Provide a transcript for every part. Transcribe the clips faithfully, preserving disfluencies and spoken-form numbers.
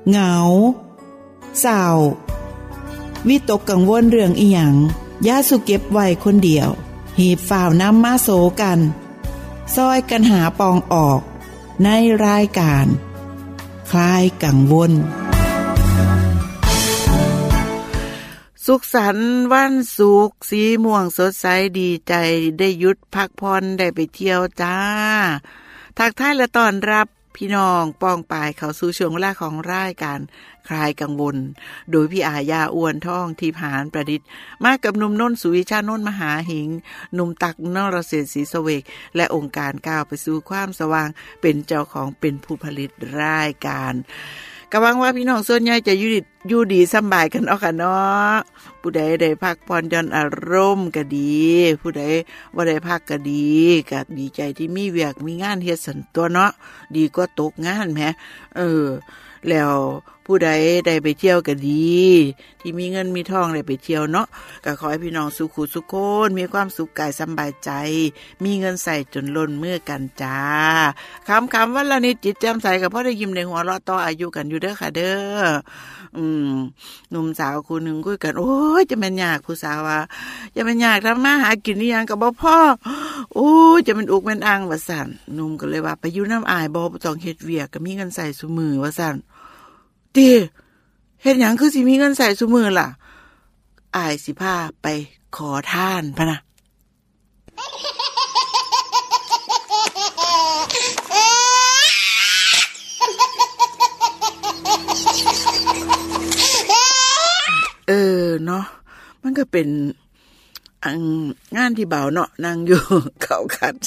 เหงาเศร้าวิตกกังวลเรื่องอีหยังอย่าสุเก็บไว้คนเดียวหีบฝ่าวนำมาโสกันซอยกันหาปองออกในรายการคลายกังวลสุขสันต์วันสุขสีม่วงสดใสดีใจได้หยุดพักผ่อนได้ไปเที่ยวจ้าทักทายและต้อนรับพี่น้องป้องปายเข้าสู่ช่วงเวลาของรายการคลายกังวลโดยพี่อาญาอ้วนท่องที่ผานประดิษฐ์มากับหนุ่มน้นสุวิชานนท์มหาหิงหนุ่มตักนรเสนศรีเสวกและองค์การก้าวไปสู่ความสว่างเป็นเจ้าของเป็นผู้ผลิตรายการก็หวังว่าพี่น้องส่วนใหญ่จะอยู่ดีอยู่ดีสบายกันเอาค่ะเนาะผู้ใดได้พักผ่อนหย่อนอารมณ์ก็ดีผู้ใดบ่ได้พักก็ดีก็ดีใจที่มีเวียกมีงานเฮ็ดสันตัวเนาะดีกว่าตกงานแหมเออแล้วผู้ใดได้ไปเที่ยวก็ดีที่มีเงินมีทองได้ไปเที่ยวเนาะก็ขอให้พี่น้องสุขสุขคนมีความสุขกายสบายใจมีเงินใส่จนล้นมือกันจ้าคำคำวันละนิดจิตแจ่มใสกับพ่อได้ยิ้มในหัวเราะต่ออายุกันอยู่เด้อค่ะเด้ออืมหนุ่มสาวคู่หนึ่งคุยกันโอ้ยจะเป็นยากผู้สาวว่าจะเป็นยากทำมาหากินนี่ยังกับบ่พ่อโอ้ยจะเป็นอุกเป็นอังว่าสั่นหนุ่มก็เลยว่าไปอยู่น้ำอายบ่ต้องเฮ็ดเวียกก็มีเงินใส่ซุมือว่าสั่นติเฮ็ดหยังคือสิมีเงินใส่ซุมือล่ะอายสิพาไปขอทานพะนะเออเนาะมันก็เป็นอังงานที่เบาเนาะนั่งอยู่เขาขัด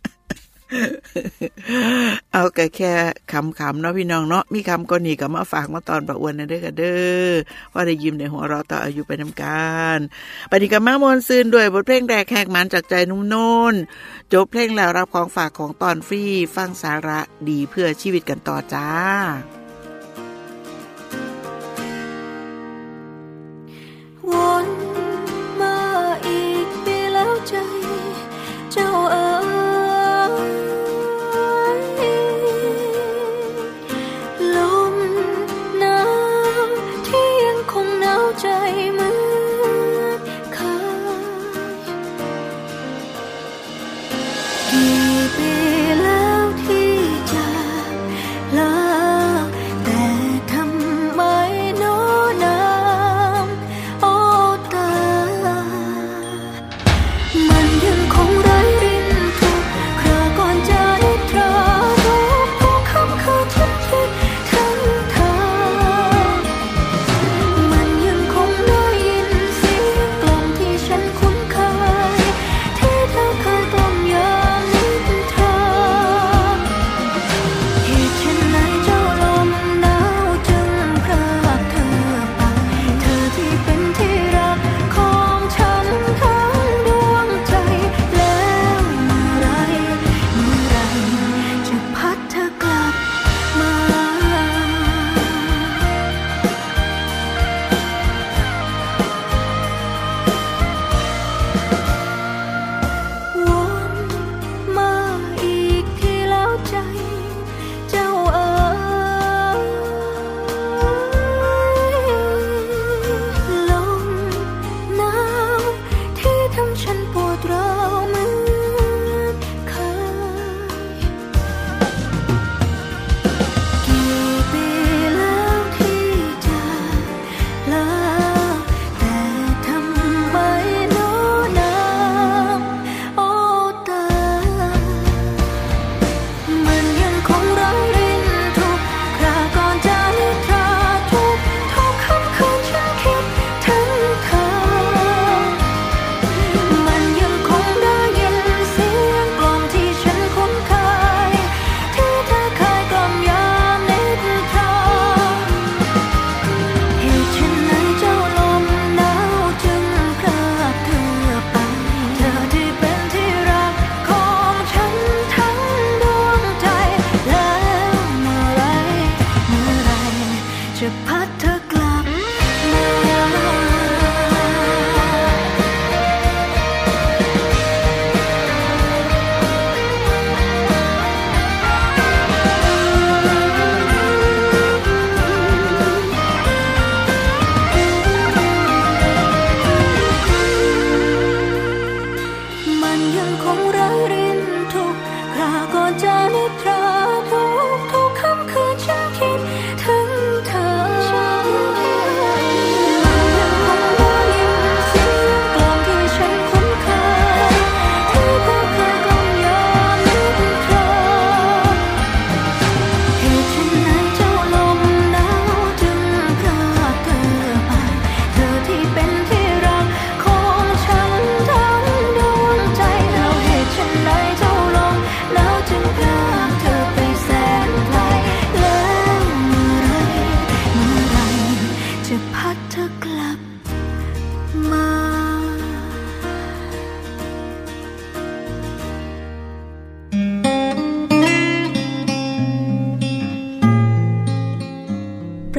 เอาก็แค่คำๆเนาะพี่น้องเนาะมีคำก็นี่ก็มาฝากมาตอนประอวนนะเด้อค่ะเด้อว่าได้ยิ้มในหัวเราะต่ออายุไปนำกันปฏิกรรมมวลซืนด้วยบทเพลงแรกแหกมันจากใจนุ่มโน่นจบเพลงแล้วรับของฝากของตอนฟรีฟังสาระดีเพื่อชีวิตกันต่อจ้าวนมาอีกปีแล้วใจเจ้าเอ๋ยลมหนาวที่ยังคงหนาวใจเหมือนเคยกี่ปีแล้วที่จากลา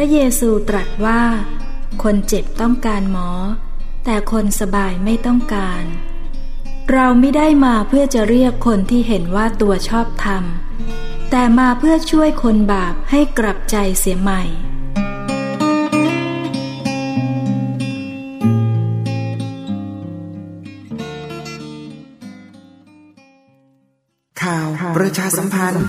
ระเยซูตรัสว่าคนเจ็บต้องการหมอแต่คนสบายไม่ต้องการเราไม่ได้มาเพื่อจะเรียกคนที่เห็นว่าตัวชอบธรรมแต่มาเพื่อช่วยคนบาปให้กลับใจเสียใหม่ข่าวประชาสัมพันธ์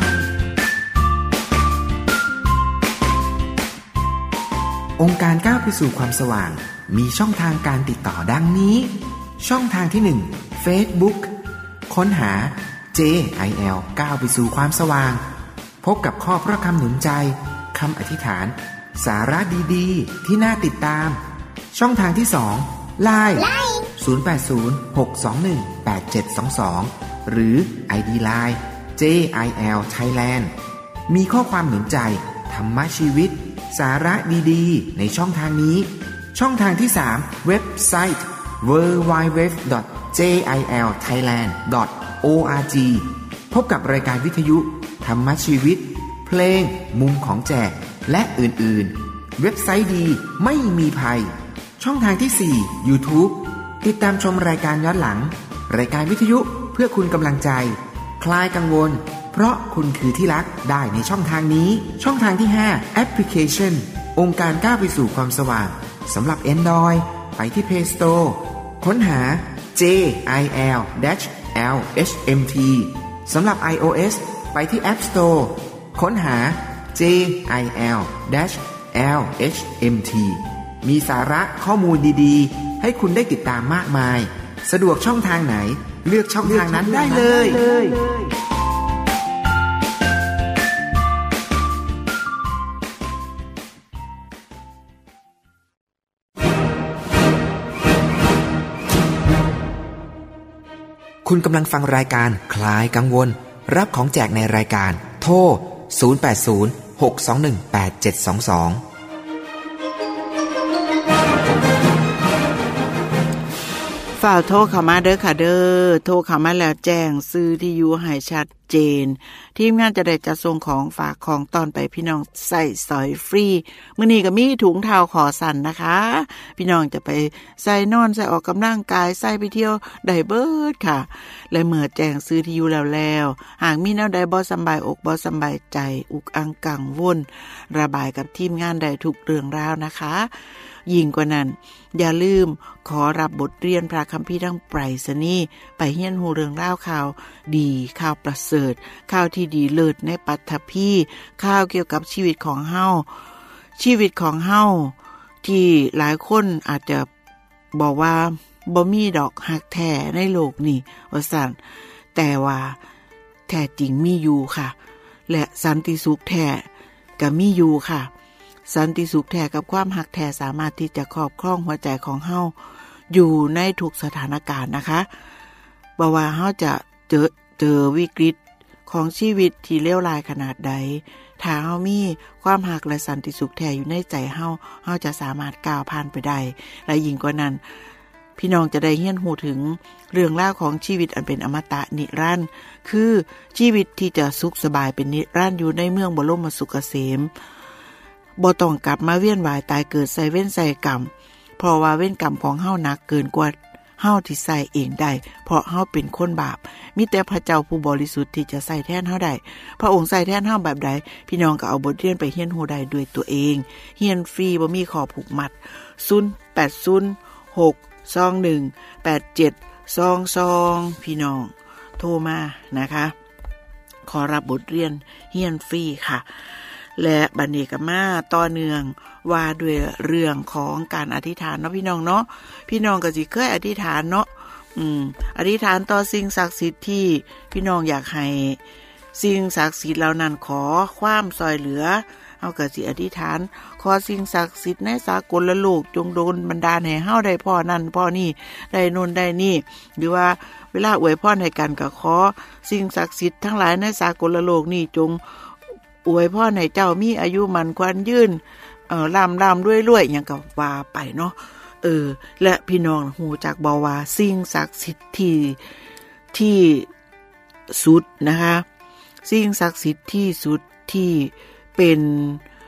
องค์การก้าวไปสู่ความสว่างมีช่องทางการติดต่อดังนี้ช่องทางที่หนึ่ง Facebook ค้นหา เจ ไอ แอล ก้าวไปสู่ความสว่างพบกับข้อพระคำหนุนใจคำอธิษฐานสาระดีๆที่น่าติดตามช่องทางที่สอง ไลน์ ศูนย์ แปด ศูนย์ หก สอง หนึ่ง แปด เจ็ด สอง สอง หรือ ไอ ดี ไลน์ เจ ไอ แอล Thailand มีข้อความหนุนใจธรรมชีวิตสาระดีๆในช่องทางนี้ช่องทางที่สามเว็บไซต์ ดับเบิลยู ดับเบิลยู ดับเบิลยู ดอท เจ ไอ แอล ไทยแลนด์ ดอท โอ อาร์ จี พบกับรายการวิทยุธรรมชีวิตเพลงมุมของแจกและอื่นๆเว็บไซต์ดีไม่มีภัยช่องทางที่สี่ YouTube ติดตามชมรายการย้อนหลังรายการวิทยุเพื่อคุณกำลังใจคลายกังวลเพราะคุณคือที่รักได้ในช่องทางนี้ช่องทางที่ห้าแอปพลิเคชันองค์การก้าวไปสู่ความสว่างสำหรับ Android ไปที่ Play Store ค้นหา เจ ไอ แอล แอล เอช เอ็ม ที สำหรับ iOS ไปที่ App Store ค้นหา เจ ไอ แอล แอล เอช เอ็ม ที มีสาระข้อมูลดีๆให้คุณได้ติดตามมากมายสะดวกช่องทางไหนเลือกช่องทางนั้นได้เลยคุณกำลังฟังรายการคลายกังวลรับของแจกในรายการโทรศูนย์ แปด ศูนย์ หก สอง หนึ่ง แปด เจ็ด สอง สองฝ่าวโทรเข้ามาเด้อค่ะเด้อโทรเข้ามาแล้วแจ้งซื้อที่อยู่ให้ชัดเจนทีมงานจะได้จัดส่งของฝากของตอนไปพี่น้องใส่สอยฟรีมื้อนี้ก็มีถุงเท้าขอสั่นนะคะพี่น้องจะไปใส่นอนใส่ออกกำลังกายใส่ไปเที่ยวได้เบิดค่ะและเมื่อแจ้งซื้อที่อยู่แล้วแล้วหากมีแนวใดบ่สำบายอกบ่สำบายใจอุกอังกังวลระบายกับทีมงานได้ทุกเรื่องราวนะคะยิ่งกว่านั้นอย่าลืมขอรับบทเรียนพระคัมภีร์ทางไปรษณีย์ไปเรียนรู้เรื่องราวข่าวดีข่าวประเสริฐข่าวที่ดีเลิศในปัทภีร์ข่าวเกี่ยวกับชีวิตของเฮาชีวิตของเฮาที่หลายคนอาจจะบอกว่าบ่มีดอกฮักแท้ในโลกนี้ว่าซั่นแต่ว่าแท้จริงมีอยู่ค่ะและสันติสุขแท้ก็มีอยู่ค่ะสันติสุขแท้กับความหักแท้สามารถที่จะครอบครองหัวใจของเฮาอยู่ในทุกสถานการณ์นะคะบ่ว่าเฮาจะเจอเจอวิกฤตของชีวิตที่เลวร้ายขนาดใดถ้าเฮามีความหักและสันติสุขแท้อยู่ในใจเฮาเฮาจะสามารถก้าวผ่านไปได้และยิ่งกว่านั้นพี่น้องจะได้เรียนรู้ถึงเรื่องราวของชีวิตอันเป็นอมตะนิรันดร์คือชีวิตที่จะสุขสบายเป็นนิรันดร์อยู่ในเมืองบรมสุขเกษมบ่ต้องกลับมาเวียนว่ายตายเกิดใส่เว้นใส่กรรมเพราะว่าเว้นกรรมของเฮาหนักเกินกว่าเฮาที่ใส่เองได้เพราะเฮาเป็นคนบาปมีแต่พระเจ้าผู้บริสุทธิ์ที่จะใส่แทนเฮาได้พระองค์ใส่แทนเฮาแบบใดพี่น้องก็เอาบทเรียนไปเรียนรู้ได้ด้วยตัวเองเรียนฟรีบ่มีข้อผูกมัดศูนย์ แปด ศูนย์ หก สอง หนึ่ง แปด เจ็ด สอง สองพี่น้องโทรมานะคะขอรับบทเรียนเรียนฟรีค่ะและบัดนี้ก็มาต่อเนื่องว่าด้วยเรื่องของการอธิษฐานเนาะพี่น้องเนาะพี่น้องก็สิเคยอธิษฐานเนาะอืมอธิษฐานต่อสิ่งศักดิ์สิทธิ์ที่พี่น้องอยากให้สิ่งศักดิ์สิทธิ์เหล่านั้นขอความช่วยเหลือเฮาก็สิอธิษฐานขอสิ่งศักดิ์สิทธิ์ในสากลโลกจงโดนบันดาลให้เฮาได้พ่อนั่นพ่อนี่ได้โน่นได้นี่หรือว่าเวลาอวยพรให้กันก็ขอสิ่งศักดิ์สิทธิ์ทั้งหลายในสากลโลกนี่จงอวยพรให้เจ้ามีอายุมั่นขวัญยืนเอ่อร่ำร่ำรวยๆหยังก็ว่าไปเนาะเออและพี่น้องฮู้จักบ่ว่าสิ่งศักดิ์สิทธิ์ที่ที่สุดนะคะสิ่งศักดิ์สิทธิ์ที่สุดที่เป็น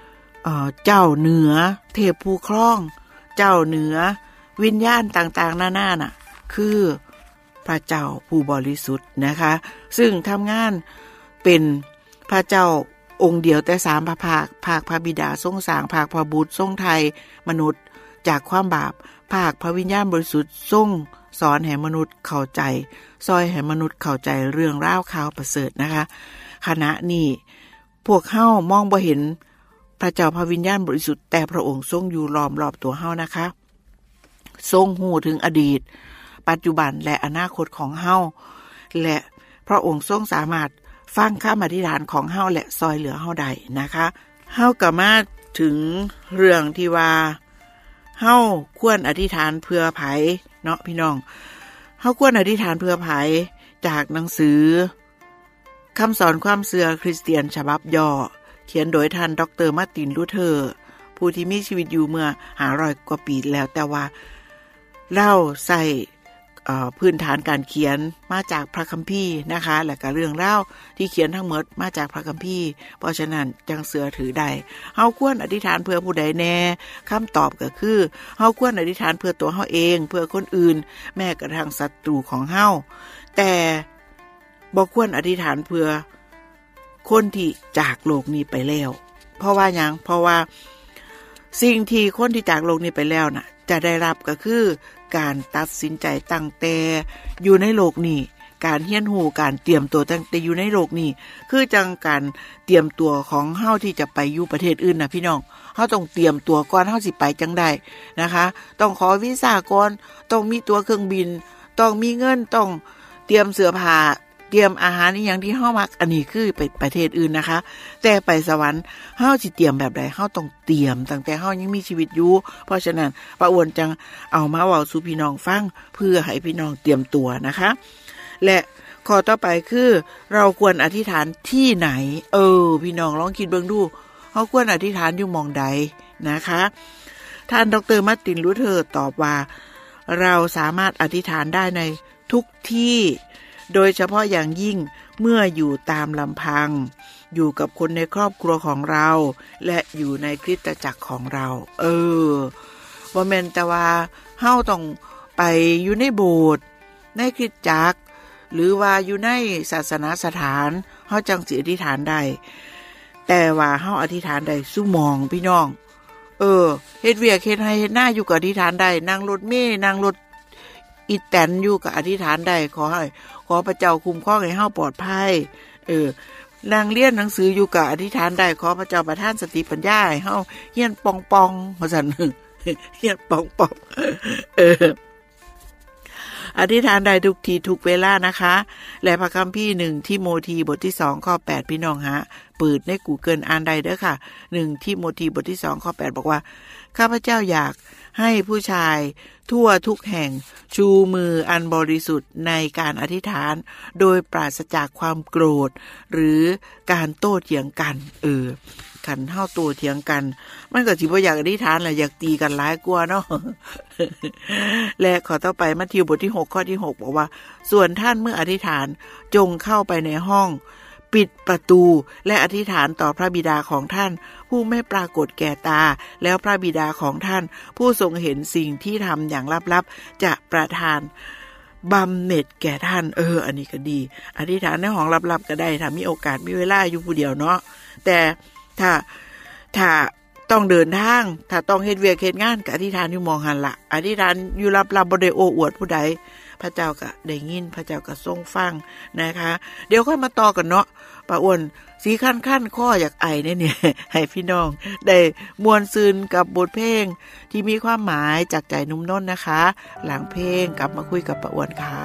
เอ่อเจ้าเหนือเทพผู้ครองเจ้าเหนือวิญญาณต่างๆหน้าๆน่ะคือพระเจ้าผู้บริสุทธิ์นะคะซึ่งทำงานเป็นพระเจ้าองค์เดียวแต่สามพระภาคภาคพระบิดาทรงสร้างภาคพระบุตรทรงไถ่มนุษย์จากความบาปภาคพระวิญญาณบริสุทธิ์ทรงสอนให้มนุษย์เข้าใจซอยให้มนุษย์เข้าใจเรื่องราวข่าวประเสริฐนะคะขณะนี้พวกเฮามองบ่เห็นพระเจ้าพระวิญญาณบริสุทธิ์แต่พระองค์ทรงอยู่ล้อมรอบตัวเฮานะคะทรงหูถึงอดีตปัจจุบันและอนาคตของเฮาและพระองค์ทรงสามารถฟังคำอธิษฐานของเฮาและซอยเหลือเฮาได้นะคะเฮาก็มาถึงเรื่องที่ว่าเฮาควรอธิษฐานเพื่อไผเนาะพี่น้องเฮาควรอธิษฐานเพื่อไผจากหนังสือคำสอนความเชื่อคริสเตียนฉบับย่อเขียนโดยท่านดร.มาร์ตินลูเทอร์ผู้ที่มีชีวิตอยู่เมื่อห้าร้อยกว่าปีแล้วแต่ว่าเล่าใส่พื้นฐานการเขียนมาจากพระคัมภีร์นะคะและก็เรื่องเล่าที่เขียนทั้งหมดมาจากพระคัมภีร์เพราะฉะนั้นจังเสือถือได้เฮาควรอธิษฐานเพื่อผู้ใดแน่คำตอบก็คือเฮาควรอธิษฐานเพื่อตัวเฮาเองเพื่อคนอื่นแม้กระทั่งศัตรูของเฮาแต่บ่ควรอธิษฐานเพื่อคนที่จากโลกนี้ไปแล้วเพราะว่าหยังเพราะว่าสิ่งที่คนที่จากโลกนี้ไปแล้วน่ะจะได้รับก็คือการตัดสินใจตั้งแต่อยู่ในโลกนี้การเฮียนหูการเตรียมตัวตั้งแต่อยู่ในโลกนี้คือจังการเตรียมตัวของเฮาที่จะไปอยู่ประเทศอื่นนะพี่น้องเฮาต้องเตรียมตัวก่อนเฮาสิไปจังได้นะคะต้องขอวีซ่าก่อนต้องมีตั๋วเครื่องบินต้องมีเงินต้องเตรียมเสื้อผ้าเตรียมอาหารอีหยังที่เฮามักอันนี้คือไปประเทศอื่นนะคะแต่ไปสวรรค์เฮาสิเตรียมแบบใดเฮาต้องเตรียมตั้งแต่เฮายังมีชีวิตอยู่เพราะฉะนั้นป้าอ้วนจังเอามาเว้าสู่พี่น้องฟังเพื่อให้พี่น้องเตรียมตัวนะคะและข้อต่อไปคือเราควรอธิษฐานที่ไหนเออพี่น้องลองคิดเบิ่งดูเฮาควรอธิษฐานอยู่หม้องใดนะคะท่านดร.มาร์ตินลูเทอร์ตอบว่าเราสามารถอธิษฐานได้ในทุกที่โดยเฉพาะอย่างยิ่งเมื่ออยู่ตามลำพังอยู่กับคนในครอบครัวของเราและอยู่ในคริสตจักรของเราเออบ่แม่นแต่ว่าเฮาต้องไปอยู่ในโบสถ์ในคริสตจักรหรือว่าอยู่ในศาสนสถานเฮาจังสิอธิษฐานได้แต่ว่าเฮาอธิษฐานได้ซุหม่องพี่น้องเออเฮ็ดเวียกเฮ็ดให้เฮ็ดหน้าอยู่ก็อธิษฐานได้นั่งรถเมล์นั่งรถอีแตนอยู่ก็อธิษฐานได้ขอให้ขอพระเจ้าคุ้มครองให้เฮาปลอดภัยเออนางเรียนหนังสืออยู่ก็อธิษฐานได้ขอพระเจ้าประทานสติปัญญาให้เฮาเฮียนปองๆว่าซั่นเฮียนปองๆเอออธิษฐานได้ทุกทีทุกเวลานะคะและพระคัมภีร์หนึ่งทิโมธีบทที่สองข้อแปดพี่น้องฮะเปิดใน Google อ่านได้เด้อค่ะหนึ่งทิโมธีบทที่สองข้อแปดบอกว่าข้าพเจ้าอยากให้ผู้ชายทั่วทุกแห่งชูมืออันบริสุทธิ์ในการอธิษฐานโดยปราศจากความโกรธหรือการโต้เถียงกันเออคันเฮาโต้เถียงกันมันก็สิบ่อยากอธิษฐานแหละอยากตีกันหลายกว่าเนาะ และขอต่อไปมัทธิวบทที่หกข้อที่หกบอกว่าส่วนท่านเมื่ออธิษฐานจงเข้าไปในห้องปิดประตูและอธิษฐานต่อพระบิดาของท่านผู้ไม่ปรากฏแก่ตาแล้วพระบิดาของท่านผู้ทรงเห็นสิ่งที่ทำอย่างลับๆจะประทานบำเหน็จแก่ท่านเอออันนี้ก็ดีอธิษฐานในห้องลับๆก็ได้ถ้ามีโอกาสมีเวลาอยู่ผู้เดียวเนาะแต่ถ้าถ้าต้องเดินทางถ้าต้องเฮ็ดเวียกเฮ็ดงานก็อธิษฐานอยู่มองหันละอธิษฐานอยู่ลับๆบ่ได้โอ้อวดผู้ใดพระเจ้าก็ได้ยินพระเจ้าก็ทรงฟังนะคะเดี๋ยวค่อยมาต่อกันเนาะป้าอ้วนสีขั้นๆข้ออยากไอเนี่ยเนี่ยให้พี่น้องได้มวลซืนกับบทเพลงที่มีความหมายจากใจนุ่มน้นนะคะหลังเพลงกลับมาคุยกับป้าอ้วนค่ะ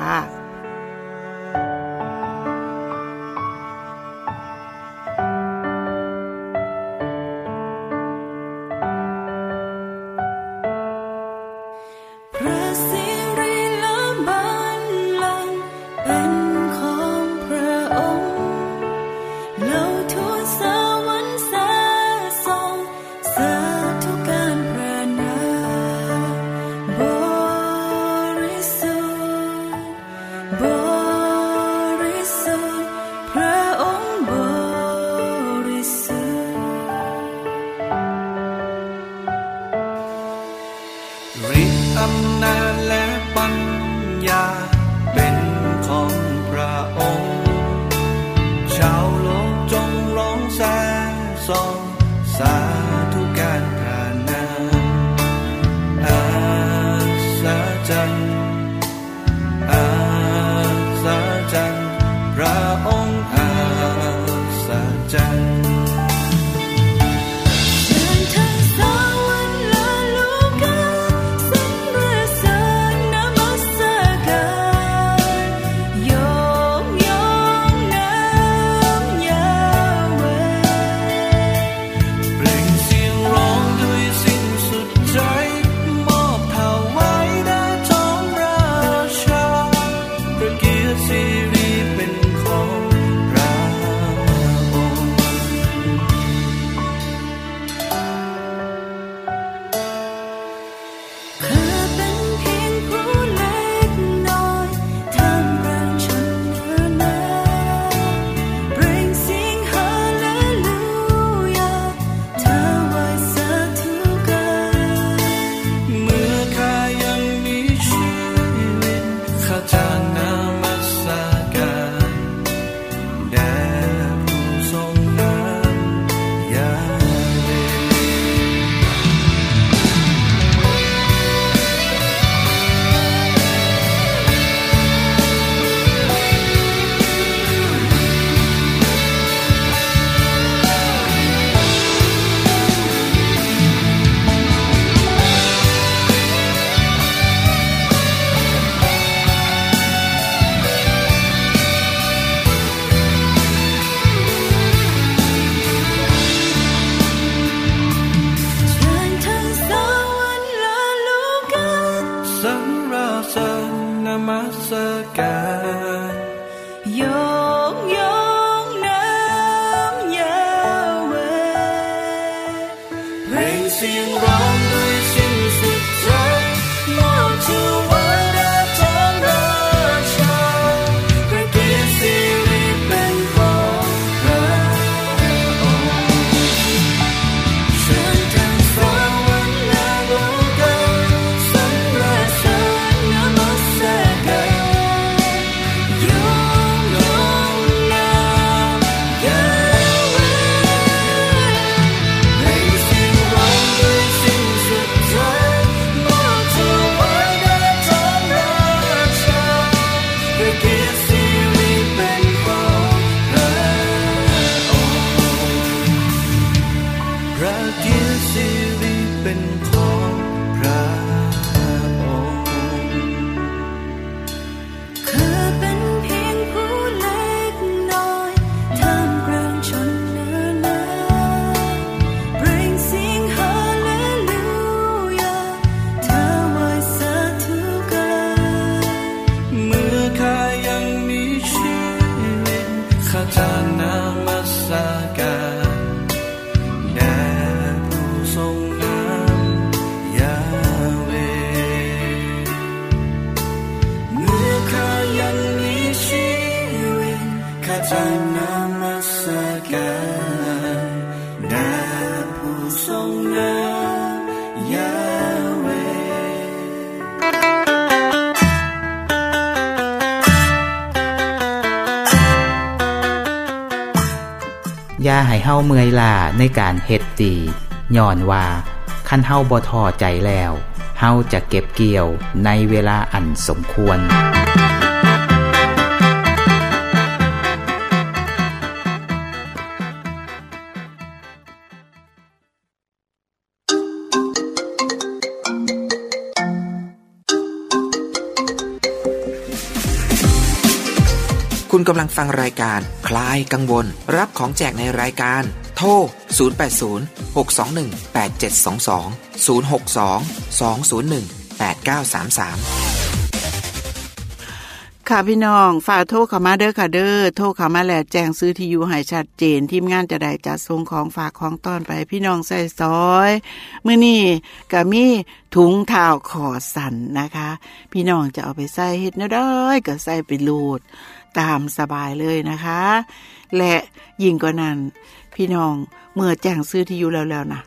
บฤทธิ์อำนาจและปัญญาเป็นของพระองค์ชาวโลกจงร้องแซ่ซองสาธุการพระนามอาศจรรย์อาศจรรย์พระองค์อาศจรรย์อย่าให้เฮาเมื่อยล้าในการเฮ็ดดีย้อนว่าคันเฮาบ่ท้อใจแล้วเฮาจะเก็บเกี่ยวในเวลาอันสมควรคุณกำลังฟังรายการคลายกังวลรับของแจกในรายการโทรศูนย์ แปด ศูนย์ หก สอง หนึ่ง แปด เจ็ด สอง สอง ศูนย์ หก สอง สอง ศูนย์ หนึ่ง แปด เก้า สาม สามค่ะพี่น้องฝากโทรเข้ามาเด้อค่ะเด้อโทรเข้ามาแล้วแจ้งซื้อที่อยู่ให้ชัดเจนทีมงานจะได้จัดส่งของฝากของต้อนไปพี่น้องใส่ซอยมื้อนี้ก็มีถุงเท้าคอสั่นนะคะพี่น้องจะเอาไปใส่เฮ็ดแนวใดก็ใส่ไปโลดตามสบายเลยนะคะและยิ่งกว่านั้นพี่น้องเมื่อแจ้งซื้อที่อยู่แล้วๆนะ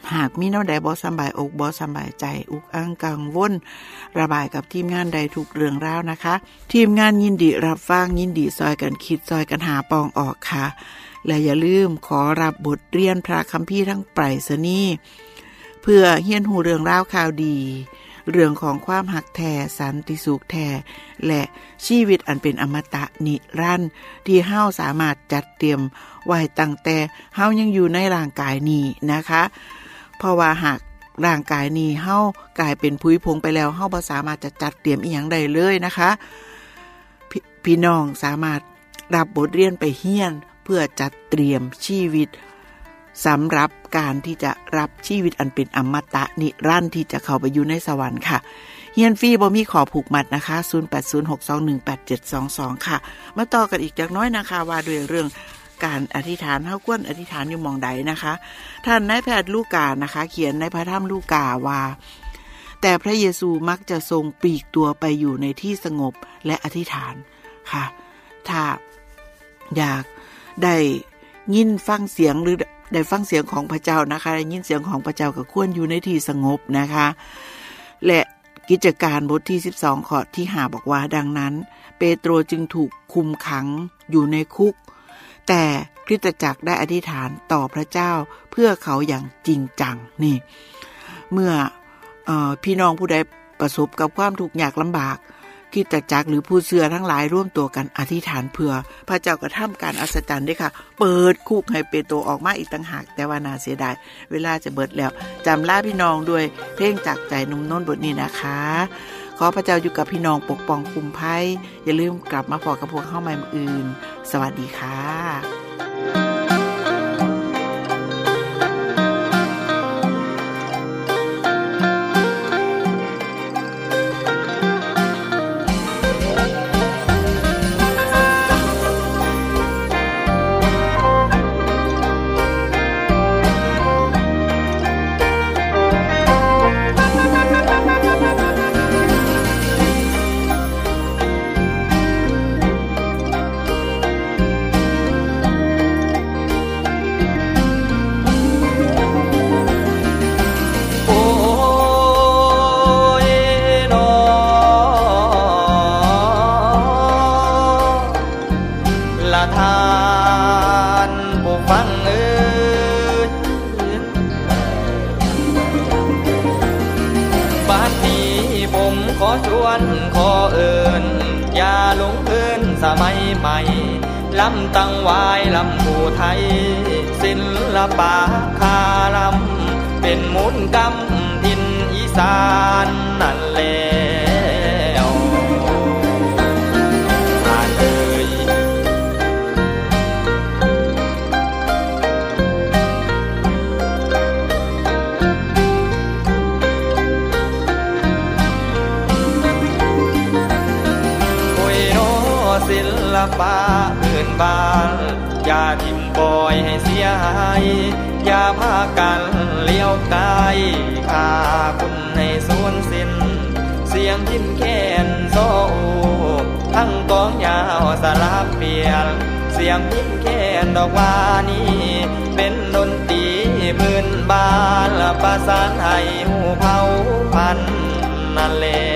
หากมีแนวใดบ่สำบายอกบ่สำบายใจอุกอังกังวลระบายกับทีมงานใดทุกเรื่องราวนะคะทีมงานยินดีรับฟังยินดีซอยกันคิดซอยกันหาปองออกค่ะและอย่าลืมขอรับบทเรียนพระคัมภีร์ทั้งไปรษณีย์เพื่อเฮียนหูเรื่องราวข่าวดีเรื่องของความหักแท้สันติสุขแท้และชีวิตอันเป็นอมตะนิรันดร์ที่เฮาสามารถจัดเตรียมไว้ตั้งแต่เฮายังอยู่ในร่างกายนี้นะคะเพราะว่าหากร่างกายนี้เฮากลายเป็นผุยผงไปแล้วเฮาบ่สามารถจะจัดเตรียมอีหยังได้เลยนะคะพพี่น้องสามารถรับบทเรียนไปเฮียนเพื่อจัดเตรียมชีวิตสำหรับการที่จะรับชีวิตอันเป็นอมตะนิรันดร์ที่จะเข้าไปอยู่ในสวรรค์ค่ะเฮียนฟรีบ่มีขอผูกมัดนะคะศูนย์ แปด ศูนย์ หก สอง หนึ่ง แปด เจ็ด สอง สองค่ะมาต่อกันอีกจักน้อยนะคะว่าด้วยเรื่องการอธิษฐานเฮาควรอธิษฐานอยู่หม้องใดนะคะท่านนายแพทย์ลูกานะคะเขียนในพระธรรมลูกาว่าแต่พระเยซูมักจะทรงปลีกตัวไปอยู่ในที่สงบและอธิษฐานค่ะถ้าอยากได้ยินฟังเสียงหรือได้ฟังเสียงของพระเจ้านะคะได้ยินเสียงของพระเจ้าก็ควรอยู่ในที่สงบนะคะและกิจการบทที่สิบสองข้อที่ห้าบอกว่าดังนั้นเปโตรจึงถูกคุมขังอยู่ในคุกแต่คริสตจักรได้อธิษฐานต่อพระเจ้าเพื่อเขาอย่างจริงจังนี่เมื่อเอ่อพี่น้องผู้ใดประสบกับความทุกข์ยากลำบากคริสตจักรหรือผู้เชื่อทั้งหลายร่วมตัวกันอธิษฐานเพื่อพระเจ้ากระทำการอัศจรรย์ด้วยค่ะเปิดคุกให้เปโตรออกมาอีกต่างหากแต่ว่าน่าเสียดายเวลาจะเบิดแล้วจำลาพี่น้องด้วยเพลงจากใจหนุ่มโน้นบทนี้นะคะขอพระเจ้าอยู่กับพี่น้องปกป้องคุ้มภัยอย่าลืมกลับมาพบกับพวกเฮาใหม่มื้ออื่นสวัสดีค่ะสมัยใหม่ลำตังวายลำภูไทยศิลปะคาลำเป็นมูลกำดินอีสานนั่นแล้วผ่านเลยศิลปะพื้นบ้านอย่าทิ่มปล่อยให้เสียหายอย่าพากันเลี้ยวกายข้าคุณในสูญสิ้นเสียงพินแค้นโซ่ทั้งกองยาวสลับเปลี่ยนเสียงพินแค้นดอกว่านี้เป็นดนตรีพื้นบ้านประสานให้หูเผาพันนั่นแหละ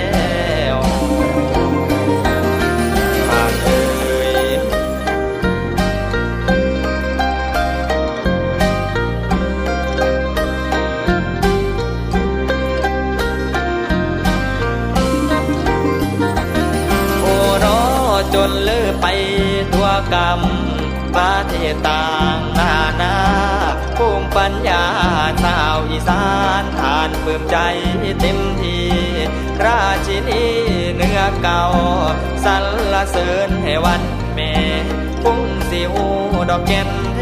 จนเลือไปตัวกรรมประเทศต่างนานาภูมิปัญญาชาวอีสานทานเพิ่มใจเต็มทีราชินีเนื้อเก่าสรรเสริญให้วันแม่พุ่งสิหูดอกแก่นเท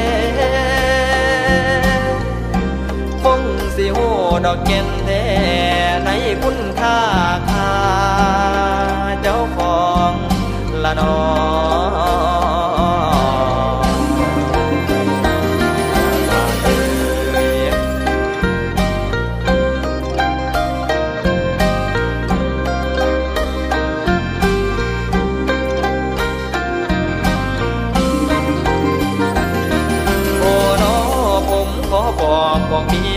พุ่งสิหูดอกแก่นเทในคุณค่าค่าเจ้าของละนอโอ้น้อผมขอบอกบอกพี่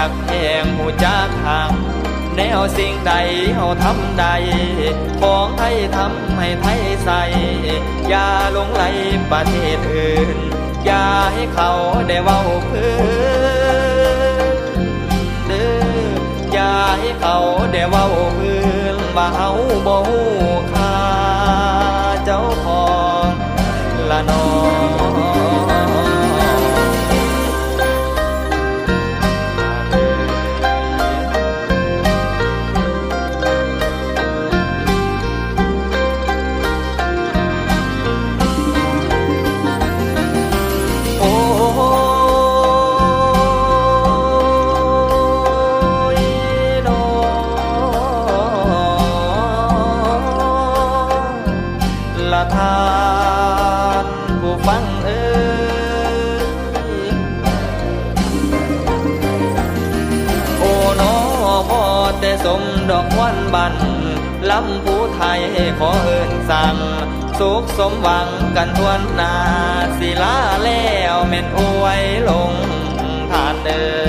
จักแห่งหูจักทางแนวสิ่งใดเฮาทำใดของไทยทำให้ไทยใส่อย่าหลงไหลประเทศอื่นอย่าให้เขาได้เว้าพื้นเด้ออย่าให้เขาได้เว้าพื้นว่าเฮาบ่ฮู้ค่าเจ้าของละน้อสมดอกวันบันลำผู้ไทยขอเอิ้นสั่งสุขสมหวังกันทวนหน้าศิลาแล้วแม่นอวยลงทานเด้อ